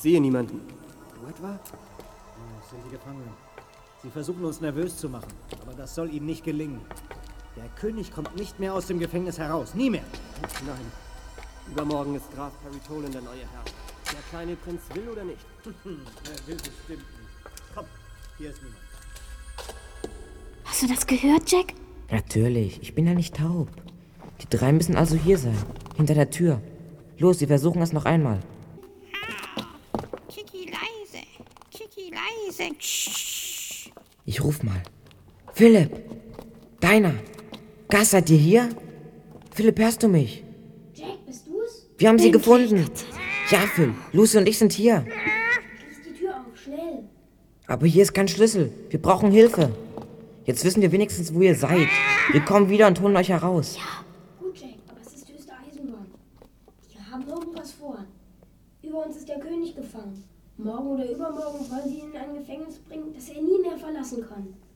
sehe niemanden. Du etwa? Das sind die Gefangenen. Sie versuchen uns nervös zu machen, aber das soll ihnen nicht gelingen. Der König kommt nicht mehr aus dem Gefängnis heraus. Nie mehr. Nein. Übermorgen ist Graf Peritolen der neue Herr. Der kleine Prinz will oder nicht? Er will bestimmt nicht. Komm, hier ist niemand. Hast du das gehört, Jack? Natürlich, ich bin ja nicht taub. Die drei müssen also hier sein, hinter der Tür. Los, wir versuchen es noch einmal. Kiki leise. Kiki leise. Ich ruf mal. Philipp! Deiner! Gas, seid ihr hier? Philipp, hörst du mich? Jack, bist du's? Wir haben sie gefunden. Ja, Phil, Lucy und ich sind hier. Schließ die Tür auf, schnell. Aber hier ist kein Schlüssel. Wir brauchen Hilfe. Jetzt wissen wir wenigstens, wo ihr seid. Wir kommen wieder und holen euch heraus. Ja, gut, Jack, aber es ist höchste Eisenbahn. Die haben irgendwas vor. Über uns ist der König gefangen. Morgen oder übermorgen wollen sie ihn in ein Gefängnis bringen, das er nie mehr verlassen kann.